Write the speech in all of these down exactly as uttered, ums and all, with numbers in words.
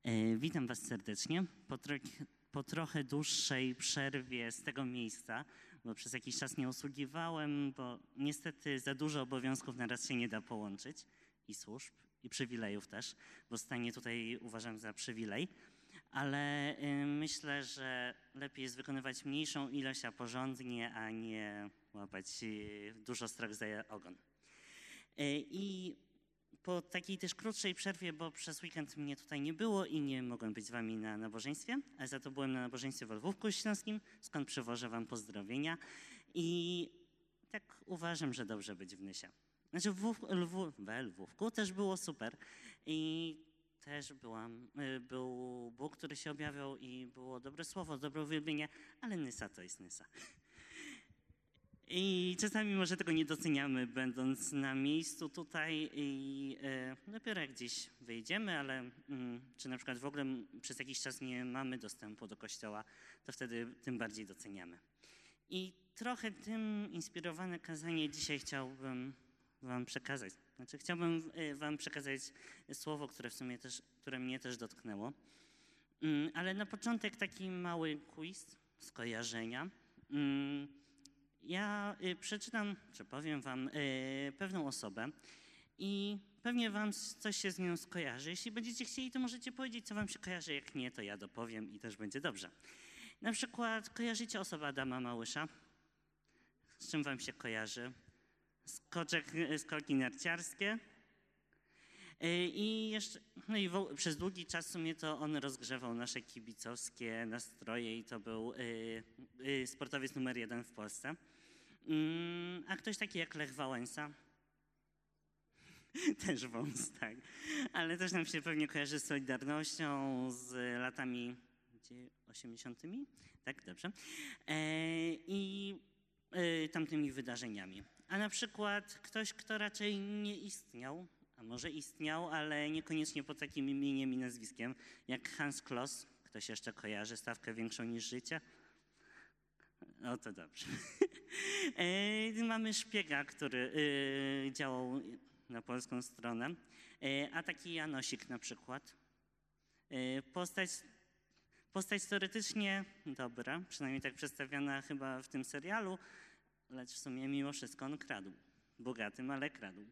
E, Witam Was serdecznie. Po, tro po trochę dłuższej przerwie z tego miejsca, bo przez jakiś czas nie usługiwałem, bo niestety za dużo obowiązków na raz się nie da połączyć i służb, i przywilejów też, bo stanie tutaj uważam za przywilej, ale y, myślę, że lepiej jest wykonywać mniejszą ilość, a porządnie, a nie łapać y, dużo strach za ogon. Y, I po takiej też krótszej przerwie, bo przez weekend mnie tutaj nie było i nie mogłem być z wami na nabożeństwie, ale za to byłem na nabożeństwie w Lwówku Śląskim, skąd przywożę wam pozdrowienia i tak uważam, że dobrze być w Nysie. Znaczy w Lwów, Lwów, we Lwówku też było super i też byłam, był Bóg, który się objawiał i było dobre słowo, dobre uwielbienie, ale Nysa to jest Nysa. I czasami może tego nie doceniamy, będąc na miejscu tutaj i e, dopiero jak gdzieś wyjdziemy, ale mm, czy na przykład w ogóle przez jakiś czas nie mamy dostępu do kościoła, to wtedy tym bardziej doceniamy. I trochę tym inspirowane kazanie dzisiaj chciałbym wam przekazać. Znaczy chciałbym wam przekazać słowo, które w sumie też, które mnie też dotknęło. Mm, ale na początek taki mały quiz, skojarzenia. Mm, Ja y, przeczytam, czy powiem wam y, pewną osobę i pewnie wam coś się z nią skojarzy. Jeśli będziecie chcieli, to możecie powiedzieć, co wam się kojarzy. Jak nie, to ja dopowiem i też będzie dobrze. Na przykład kojarzycie osobę Adama Małysza? Z czym wam się kojarzy? Skoczek, skoki narciarskie? Y, I jeszcze, no i wo, przez długi czas w sumie to on rozgrzewał nasze kibicowskie nastroje i to był y, y, sportowiec numer jeden w Polsce. A ktoś taki jak Lech Wałęsa? Też wąs, tak. Ale też nam się pewnie kojarzy z Solidarnością, z latami osiemdziesiątymi? Tak, dobrze. I tamtymi wydarzeniami. A na przykład ktoś, kto raczej nie istniał, a może istniał, ale niekoniecznie pod takim imieniem i nazwiskiem, jak Hans Kloss. Ktoś jeszcze kojarzy stawkę większą niż życie? No to dobrze. Mamy szpiega, który działał na polską stronę, a taki Janosik na przykład. Postać, postać teoretycznie dobra, przynajmniej tak przedstawiana chyba w tym serialu, lecz w sumie mimo wszystko on kradł. Bogatym, ale kradł.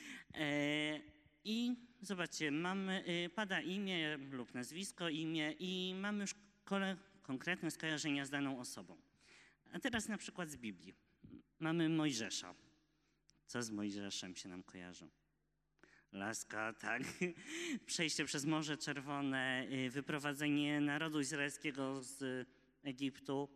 I zobaczcie, mamy, pada imię lub nazwisko, imię i mamy już konkretne skojarzenia z daną osobą. A teraz na przykład z Biblii. Mamy Mojżesza. Co z Mojżeszem się nam kojarzy? Laska, tak. Przejście przez Morze Czerwone, wyprowadzenie narodu izraelskiego z Egiptu,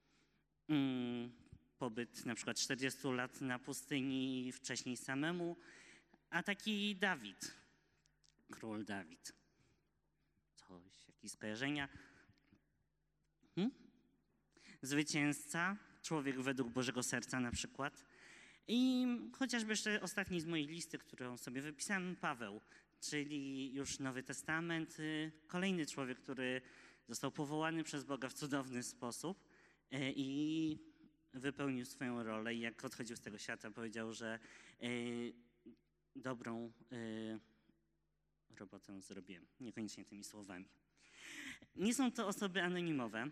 pobyt na przykład czterdziestu lat na pustyni i wcześniej samemu, a taki Dawid, król Dawid. Coś, jakieś skojarzenia? Hmm? Zwycięzca, człowiek według Bożego Serca na przykład. I chociażby jeszcze ostatni z mojej listy, którą sobie wypisałem, Paweł, czyli już Nowy Testament, kolejny człowiek, który został powołany przez Boga w cudowny sposób i wypełnił swoją rolę. I jak odchodził z tego świata, powiedział, że dobrą robotę zrobiłem. Niekoniecznie tymi słowami. Nie są to osoby anonimowe.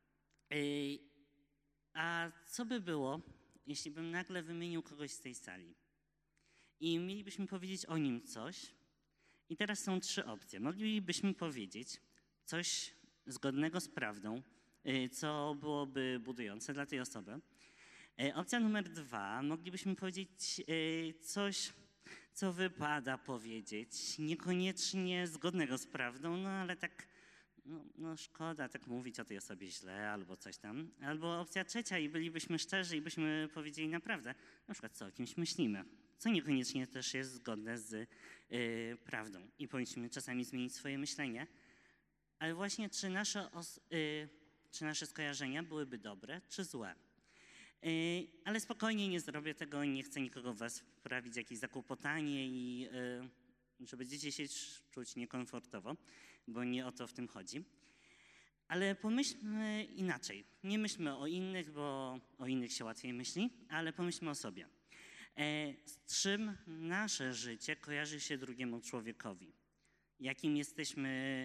A co by było, jeśli bym nagle wymienił kogoś z tej sali i mielibyśmy powiedzieć o nim coś i teraz są trzy opcje. Moglibyśmy powiedzieć coś zgodnego z prawdą, co byłoby budujące dla tej osoby. Opcja numer dwa, moglibyśmy powiedzieć coś, co wypada powiedzieć, niekoniecznie zgodnego z prawdą, no ale tak No, no szkoda tak mówić o tej osobie źle albo coś tam. Albo opcja trzecia i bylibyśmy szczerzy i byśmy powiedzieli naprawdę, na przykład co o kimś myślimy, co niekoniecznie też jest zgodne z y, prawdą. I powinniśmy czasami zmienić swoje myślenie. Ale właśnie czy nasze, os, y, czy nasze skojarzenia byłyby dobre czy złe? Y, ale spokojnie nie zrobię tego, nie chcę nikogo was wprawić w jakieś zakłopotanie i y, żeby będziecie się czuć niekomfortowo, bo nie o to w tym chodzi. Ale pomyślmy inaczej. Nie myślmy o innych, bo o innych się łatwiej myśli, ale pomyślmy o sobie. Z czym nasze życie kojarzy się drugiemu człowiekowi? Jakim jesteśmy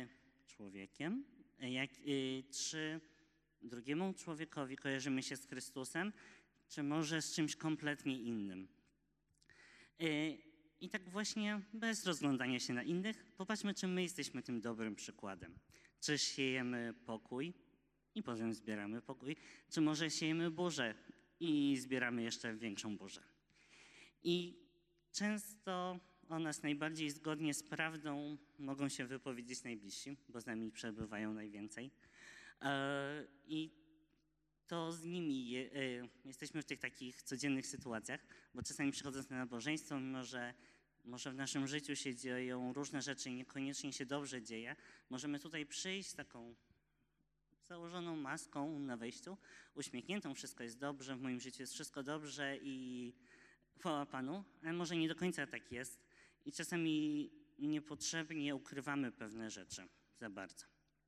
człowiekiem, jak, y, czy drugiemu człowiekowi kojarzymy się z Chrystusem, czy może z czymś kompletnie innym. Y, I tak właśnie bez rozglądania się na innych, popatrzmy, czy my jesteśmy tym dobrym przykładem. Czy siejemy pokój i potem zbieramy pokój, czy może siejemy burzę i zbieramy jeszcze większą burzę. I często o nas najbardziej zgodnie z prawdą mogą się wypowiedzieć najbliżsi, bo z nami przebywają najwięcej. I to z nimi je, jesteśmy w tych takich codziennych sytuacjach, bo czasami przychodząc na nabożeństwo, mimo że może w naszym życiu się dzieją różne rzeczy i niekoniecznie się dobrze dzieje, możemy tutaj przyjść z taką założoną maską na wejściu, uśmiechniętą, wszystko jest dobrze, w moim życiu jest wszystko dobrze i chwała Panu, ale może nie do końca tak jest i czasami niepotrzebnie ukrywamy pewne rzeczy za bardzo.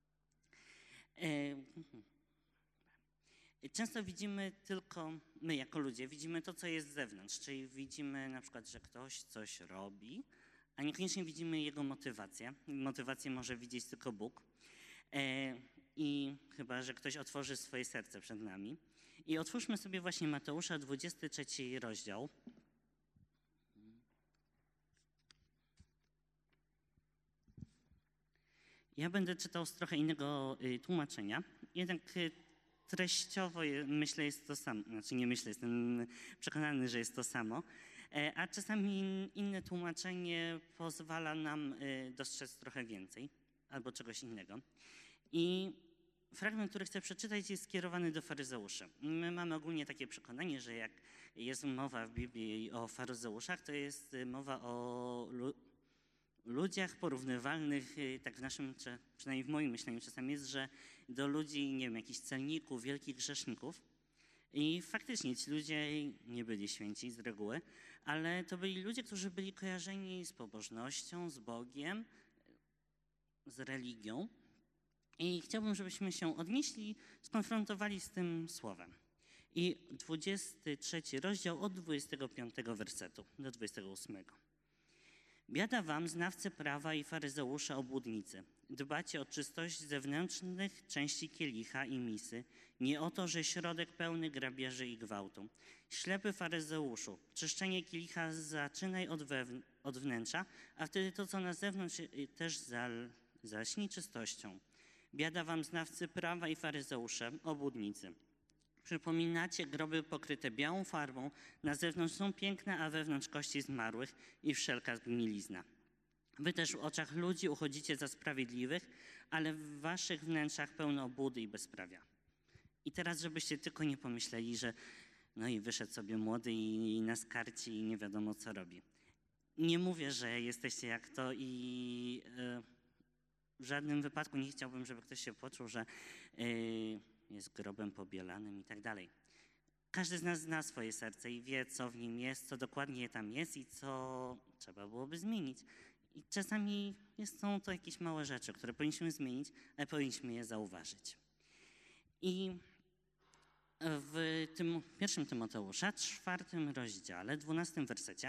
Często widzimy tylko, my jako ludzie, widzimy to, co jest z zewnątrz, czyli widzimy na przykład, że ktoś coś robi, a niekoniecznie widzimy jego motywację. Motywację może widzieć tylko Bóg. I chyba, że ktoś otworzy swoje serce przed nami. I otwórzmy sobie właśnie Mateusza, dwudziesty trzeci rozdział. Ja będę czytał z trochę innego tłumaczenia. Jednak treściowo myślę, jest to samo. Znaczy nie myślę, jestem przekonany, że jest to samo. A czasami inne tłumaczenie pozwala nam dostrzec trochę więcej albo czegoś innego. I fragment, który chcę przeczytać, jest skierowany do faryzeuszy. My mamy ogólnie takie przekonanie, że jak jest mowa w Biblii o faryzeuszach, to jest mowa o lu ludziach porównywalnych, tak w naszym, czy przynajmniej w moim myśleniu czasami jest, że do ludzi, nie wiem, jakichś celników, wielkich grzeszników. I faktycznie ci ludzie nie byli święci z reguły, ale to byli ludzie, którzy byli kojarzeni z pobożnością, z Bogiem, z religią. I chciałbym, żebyśmy się odnieśli, skonfrontowali z tym słowem. I dwudziesty trzeci rozdział od dwudziestego piątego wersetu do dwudziestego ósmego. Biada wam, znawcy prawa i faryzeusze obłudnicy. Dbacie o czystość zewnętrznych części kielicha i misy, nie o to, że środek pełny grabieży i gwałtu. Ślepy faryzeuszu, czyszczenie kielicha zaczynaj od, od wnętrza, a wtedy to, co na zewnątrz, też zal, zaśnij czystością. Biada wam, znawcy prawa i faryzeusze, obłudnicy. Przypominacie groby pokryte białą farbą, na zewnątrz są piękne, a wewnątrz kości zmarłych i wszelka zgnilizna. Wy też w oczach ludzi uchodzicie za sprawiedliwych, ale w waszych wnętrzach pełno obłudy i bezprawia. I teraz, żebyście tylko nie pomyśleli, że no i wyszedł sobie młody i, i nas karci i nie wiadomo co robi. Nie mówię, że jesteście jak to i yy, w żadnym wypadku nie chciałbym, żeby ktoś się poczuł, że yy, jest grobem pobielanym i tak dalej. Każdy z nas zna swoje serce i wie, co w nim jest, co dokładnie tam jest i co trzeba byłoby zmienić. I czasami są to jakieś małe rzeczy, które powinniśmy zmienić, ale powinniśmy je zauważyć. I w tym pierwszym Tymoteusza, czwartym rozdziale, dwunastym wersecie,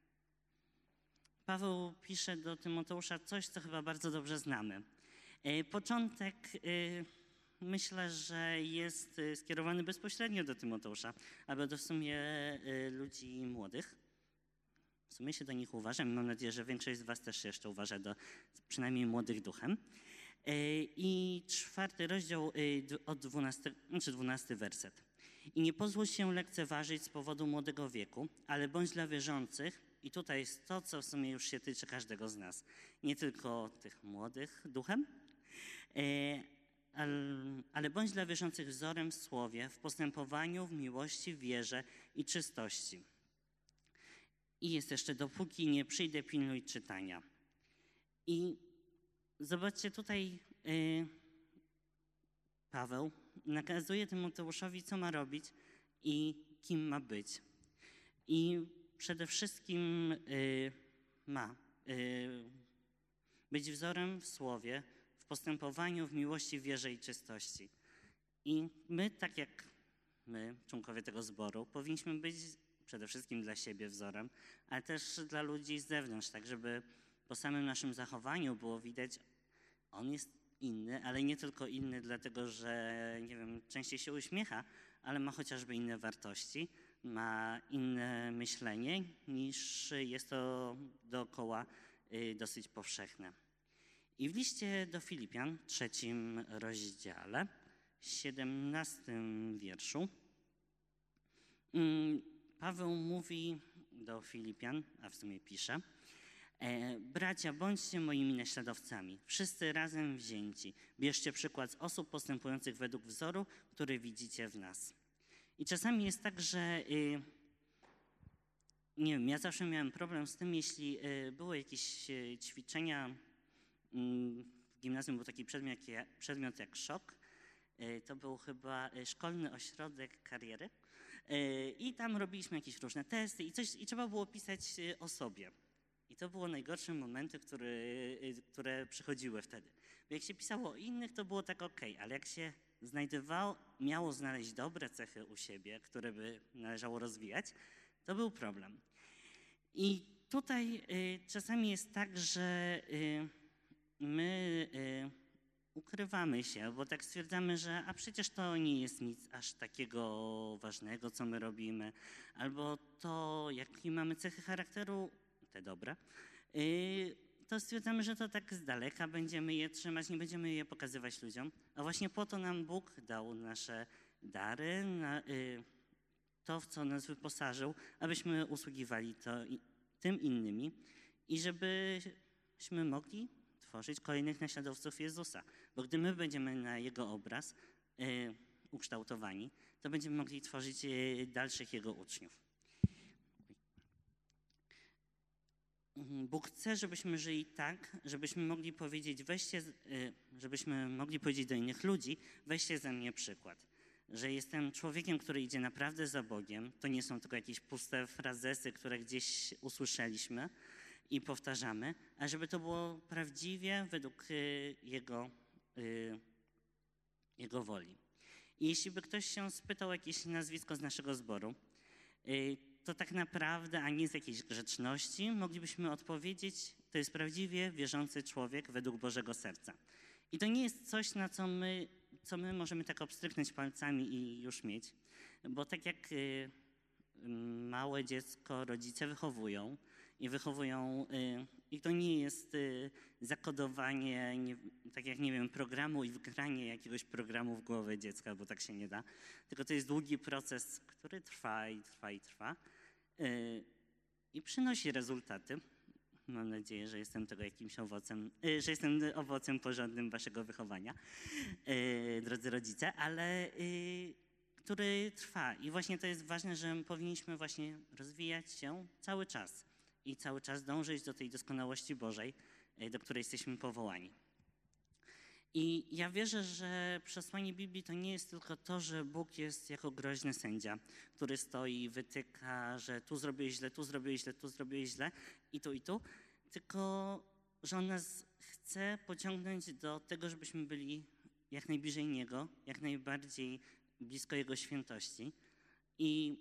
Paweł pisze do Tymoteusza coś, co chyba bardzo dobrze znamy. Początek myślę, że jest skierowany bezpośrednio do Tymoteusza, albo do w sumie ludzi młodych. W sumie się do nich uważam i mam nadzieję, że większość z was też się jeszcze uważa do przynajmniej młodych duchem. I czwarty rozdział od dwunastego, znaczy dwunasty werset. I nie pozwól się lekceważyć z powodu młodego wieku, ale bądź dla wierzących, i tutaj jest to, co w sumie już się tyczy każdego z nas, nie tylko tych młodych duchem, ale bądź dla wierzących wzorem w słowie, w postępowaniu, w miłości, w wierze i czystości. I jest jeszcze, dopóki nie przyjdę, pilnuj czytania. I zobaczcie, tutaj yy, Paweł nakazuje Tymoteuszowi, co ma robić i kim ma być. I przede wszystkim yy, ma yy, być wzorem w słowie, w postępowaniu, w miłości, w wierze i czystości. I my, tak jak my, członkowie tego zboru, powinniśmy być przede wszystkim dla siebie wzorem, ale też dla ludzi z zewnątrz, tak żeby po samym naszym zachowaniu było widać, on jest inny, ale nie tylko inny dlatego, że nie wiem, częściej się uśmiecha, ale ma chociażby inne wartości, ma inne myślenie niż jest to dookoła y, dosyć powszechne. I w liście do Filipian, trzecim rozdziale, siedemnastym wierszu, Paweł mówi do Filipian, a w sumie pisze: e, bracia, bądźcie moimi naśladowcami, wszyscy razem wzięci. Bierzcie przykład z osób postępujących według wzoru, który widzicie w nas. I czasami jest tak, że y, nie wiem, ja zawsze miałem problem z tym, jeśli y, były jakieś y, ćwiczenia, y, w gimnazjum był taki przedmiot, jak, przedmiot jak szok, y, to był chyba szkolny ośrodek kariery. I tam robiliśmy jakieś różne testy i, coś, i trzeba było pisać o sobie. I to było najgorsze momenty, które, które przychodziły wtedy. Bo jak się pisało o innych, to było tak okej, ale jak się znajdowało, miało znaleźć dobre cechy u siebie, które by należało rozwijać, to był problem. I tutaj y, czasami jest tak, że y, my... Y, ukrywamy się, bo tak stwierdzamy, że a przecież to nie jest nic aż takiego ważnego, co my robimy, albo to, jakie mamy cechy charakteru, te dobre, yy, to stwierdzamy, że to tak z daleka będziemy je trzymać, nie będziemy je pokazywać ludziom, a właśnie po to nam Bóg dał nasze dary, na, yy, to, w co nas wyposażył, abyśmy usługiwali to i, tym innymi i żebyśmy mogli tworzyć kolejnych naśladowców Jezusa. Bo gdy my będziemy na Jego obraz y, ukształtowani, to będziemy mogli tworzyć y, dalszych Jego uczniów. Bóg chce, żebyśmy żyli tak, żebyśmy mogli powiedzieć, weźcie, y, żebyśmy mogli powiedzieć do innych ludzi, weźcie ze mnie przykład. Że jestem człowiekiem, który idzie naprawdę za Bogiem. To nie są tylko jakieś puste frazesy, które gdzieś usłyszeliśmy i powtarzamy, a żeby to było prawdziwie według y, Jego, y, Jego woli. I jeśli by ktoś się spytał o jakieś nazwisko z naszego zboru, y, to tak naprawdę, a nie z jakiejś grzeczności, moglibyśmy odpowiedzieć, to jest prawdziwie wierzący człowiek według Bożego serca. I to nie jest coś, na co my, co my możemy tak obstryknąć palcami i już mieć, bo tak jak y, małe dziecko rodzice wychowują, i wychowują, y, i to nie jest y, zakodowanie, nie, tak jak nie wiem, programu i wgranie jakiegoś programu w głowę dziecka, bo tak się nie da, tylko to jest długi proces, który trwa i trwa i trwa y, i przynosi rezultaty. Mam nadzieję, że jestem tego jakimś owocem, y, że jestem owocem porządnym waszego wychowania, y, drodzy rodzice, ale y, który trwa i właśnie to jest ważne, że powinniśmy właśnie rozwijać się cały czas. I cały czas dążyć do tej doskonałości Bożej, do której jesteśmy powołani. I ja wierzę, że przesłanie Biblii to nie jest tylko to, że Bóg jest jako groźny sędzia, który stoi i wytyka, że tu zrobiłeś źle, tu zrobiłeś źle, tu zrobiłeś źle i tu i tu, tylko że On nas chce pociągnąć do tego, żebyśmy byli jak najbliżej Niego, jak najbardziej blisko Jego świętości. I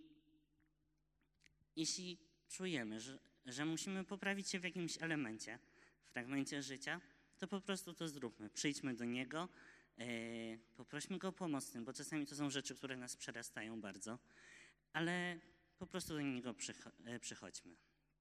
jeśli czujemy, że że musimy poprawić się w jakimś elemencie, fragmencie życia, to po prostu to zróbmy. Przyjdźmy do Niego, yy, poprośmy Go o pomoc w tym, bo czasami to są rzeczy, które nas przerastają bardzo, ale po prostu do Niego przycho- przychodźmy.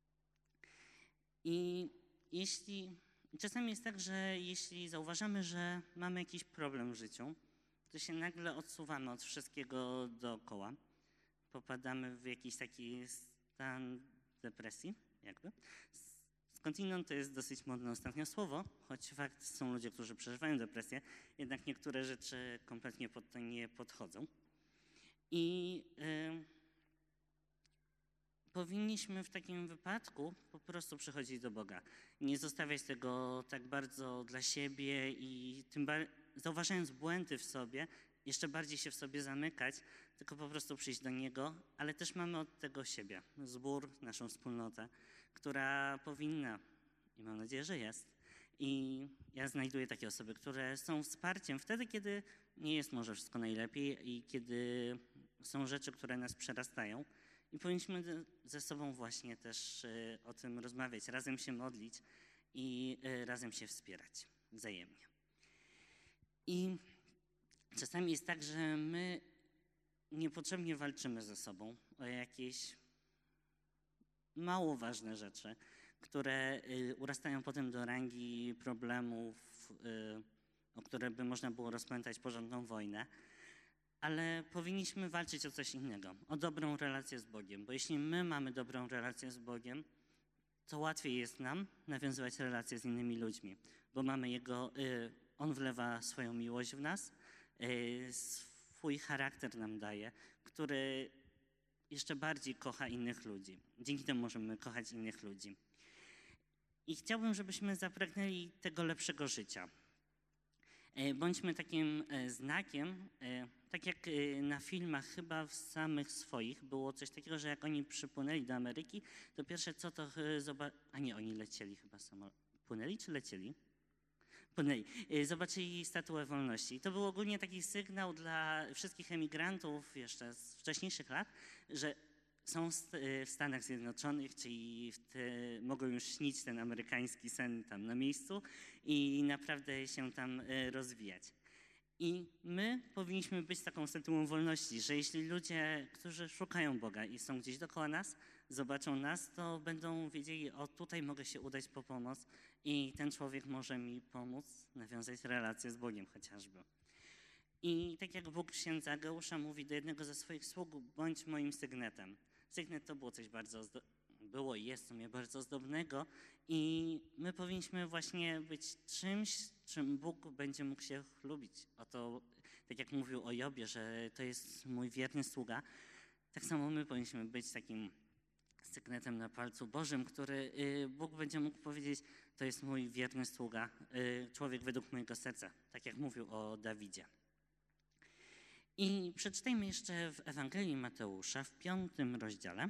I jeśli, czasami jest tak, że jeśli zauważamy, że mamy jakiś problem w życiu, to się nagle odsuwamy od wszystkiego dookoła, popadamy w jakiś taki stan depresji, jakby. Skądinąd to jest dosyć modne ostatnio słowo, choć fakt są ludzie, którzy przeżywają depresję, jednak niektóre rzeczy kompletnie pod to nie podchodzą. I yy, powinniśmy w takim wypadku po prostu przychodzić do Boga. Nie zostawiać tego tak bardzo dla siebie i tym bar- zauważając błędy w sobie, jeszcze bardziej się w sobie zamykać, tylko po prostu przyjść do Niego, ale też mamy od tego siebie, zbór, naszą wspólnotę, która powinna, i mam nadzieję, że jest, i ja znajduję takie osoby, które są wsparciem wtedy, kiedy nie jest może wszystko najlepiej i kiedy są rzeczy, które nas przerastają i powinniśmy ze sobą właśnie też o tym rozmawiać, razem się modlić i razem się wspierać wzajemnie. I czasami jest tak, że my niepotrzebnie walczymy ze sobą o jakieś mało ważne rzeczy, które y, urastają potem do rangi problemów, y, o które by można było rozpętać porządną wojnę, ale powinniśmy walczyć o coś innego, o dobrą relację z Bogiem, bo jeśli my mamy dobrą relację z Bogiem, to łatwiej jest nam nawiązywać relacje z innymi ludźmi, bo mamy Jego, y, On wlewa swoją miłość w nas, y, swój charakter nam daje, który jeszcze bardziej kocha innych ludzi. Dzięki temu możemy kochać innych ludzi. I chciałbym, żebyśmy zapragnęli tego lepszego życia. Bądźmy takim znakiem, tak jak na filmach chyba w samych swoich było coś takiego, że jak oni przypłynęli do Ameryki, to pierwsze co to zobaczyli, a nie, oni lecieli chyba samo, płynęli czy lecieli? Płynęli. Zobaczyli Statuę Wolności. I to był ogólnie taki sygnał dla wszystkich emigrantów jeszcze z wcześniejszych lat, że są w Stanach Zjednoczonych, czyli w te, mogą już śnić ten amerykański sen tam na miejscu i naprawdę się tam rozwijać. I my powinniśmy być taką statuą wolności, że jeśli ludzie, którzy szukają Boga i są gdzieś dookoła nas, zobaczą nas, to będą wiedzieli, o tutaj mogę się udać po pomoc i ten człowiek może mi pomóc nawiązać relację z Bogiem chociażby. I tak jak Bóg księdza Ageusza mówi do jednego ze swoich sług, bądź moim sygnetem. Sygnet to było coś bardzo, było i jest w sumie bardzo ozdobnego i my powinniśmy właśnie być czymś, czym Bóg będzie mógł się chlubić. Oto, tak jak mówił o Jobie, że to jest mój wierny sługa, tak samo my powinniśmy być takim sygnetem na palcu Bożym, który Bóg będzie mógł powiedzieć, to jest mój wierny sługa, człowiek według mojego serca, tak jak mówił o Dawidzie. I przeczytajmy jeszcze w Ewangelii Mateusza w piątym rozdziale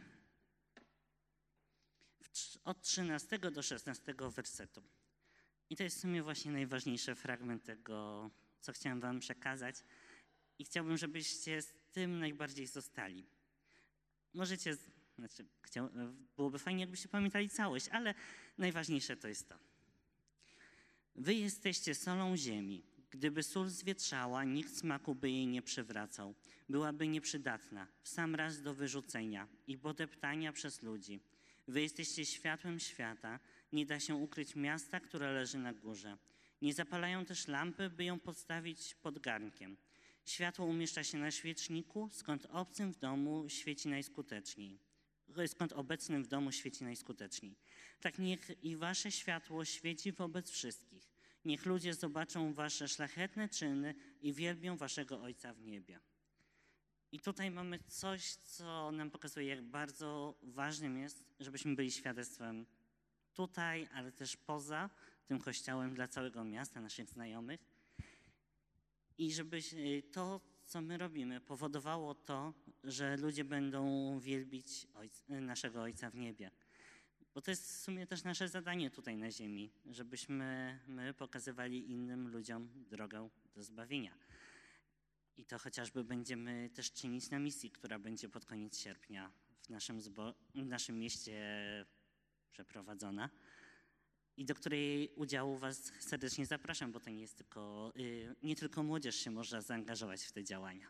od trzynastego do szesnastego wersetu. I to jest w sumie właśnie najważniejszy fragment tego, co chciałem wam przekazać i chciałbym, żebyście z tym najbardziej zostali. Możecie, znaczy chciał, byłoby fajnie, jakbyście pamiętali całość, ale najważniejsze to jest to. Wy jesteście solą ziemi. Gdyby sól zwietrzała, nikt smaku by jej nie przywracał. Byłaby nieprzydatna, w sam raz do wyrzucenia i podeptania przez ludzi. Wy jesteście światłem świata. Nie da się ukryć miasta, które leży na górze. Nie zapalają też lampy, by ją postawić pod garnkiem. Światło umieszcza się na świeczniku, skąd obcym w domu świeci najskuteczniej. Skąd obecnym w domu świeci najskuteczniej. Tak niech i wasze światło świeci wobec wszystkich. Niech ludzie zobaczą wasze szlachetne czyny i wielbią waszego Ojca w niebie. I tutaj mamy coś, co nam pokazuje, jak bardzo ważnym jest, żebyśmy byli świadectwem tutaj, ale też poza tym kościołem dla całego miasta, naszych znajomych. I żeby to, co my robimy, powodowało to, że ludzie będą wielbić ojca, naszego Ojca w niebie. Bo to jest w sumie też nasze zadanie tutaj na ziemi, żebyśmy my pokazywali innym ludziom drogę do zbawienia. I to chociażby będziemy też czynić na misji, która będzie pod koniec sierpnia w naszym, zbo- w naszym mieście przeprowadzona i do której udziału was serdecznie zapraszam, bo to nie jest tylko, yy, nie tylko młodzież się może zaangażować w te działania.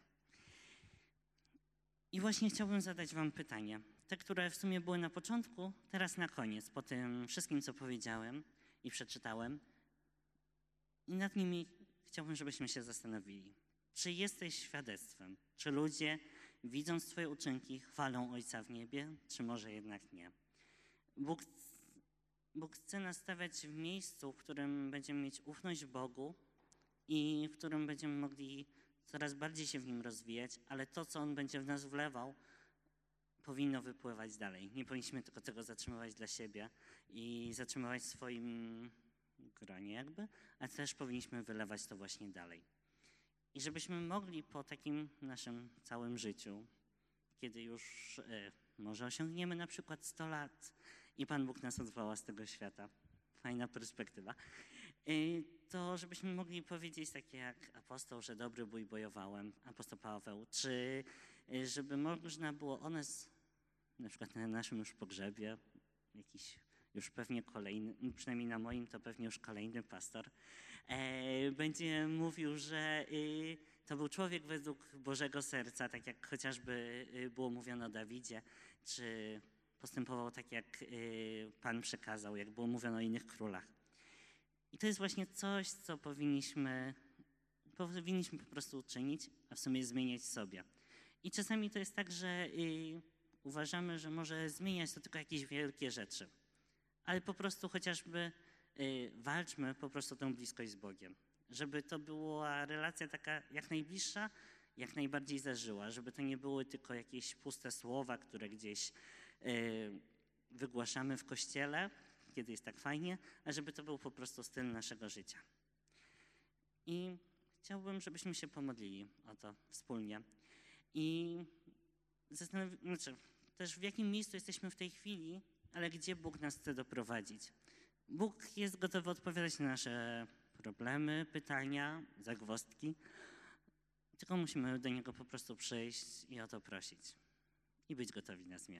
I właśnie chciałbym zadać wam pytanie. Te, które w sumie były na początku, teraz na koniec, po tym wszystkim, co powiedziałem i przeczytałem. I nad nimi chciałbym, żebyśmy się zastanowili. Czy jesteś świadectwem? Czy ludzie, widząc twoje uczynki, chwalą Ojca w niebie, czy może jednak nie? Bóg, Bóg chce nas stawiać w miejscu, w którym będziemy mieć ufność Bogu i w którym będziemy mogli coraz bardziej się w Nim rozwijać, ale to, co On będzie w nas wlewał, powinno wypływać dalej. Nie powinniśmy tylko tego zatrzymywać dla siebie i zatrzymywać w swoim gronie jakby, a też powinniśmy wylewać to właśnie dalej. I żebyśmy mogli po takim naszym całym życiu, kiedy już e, może osiągniemy na przykład sto lat i Pan Bóg nas odwoła z tego świata, fajna perspektywa, e, to żebyśmy mogli powiedzieć takie jak apostoł, że dobry bój bojowałem, apostoł Paweł, czy e, żeby można było o nas, na przykład na naszym już pogrzebie, jakiś już pewnie kolejny, no przynajmniej na moim to pewnie już kolejny pastor, e, będzie mówił, że y, to był człowiek według Bożego serca, tak jak chociażby y, było mówione o Dawidzie, czy postępował tak, jak y, Pan przekazał, jak było mówione o innych królach. I to jest właśnie coś, co powinniśmy, powinniśmy po prostu uczynić, a w sumie zmieniać sobie. I czasami to jest tak, że y, uważamy, że może zmieniać to tylko jakieś wielkie rzeczy. Ale po prostu chociażby y, walczmy po prostu o tę bliskość z Bogiem. Żeby to była relacja taka jak najbliższa, jak najbardziej zażyła. Żeby to nie były tylko jakieś puste słowa, które gdzieś y, wygłaszamy w kościele, kiedy jest tak fajnie, a żeby to był po prostu styl naszego życia. I chciałbym, żebyśmy się pomodlili o to wspólnie. I zastanowi- znaczy, też w jakim miejscu jesteśmy w tej chwili, ale gdzie Bóg nas chce doprowadzić. Bóg jest gotowy odpowiadać na nasze problemy, pytania, zagwozdki, tylko musimy do Niego po prostu przyjść i o to prosić i być gotowi na zmianę.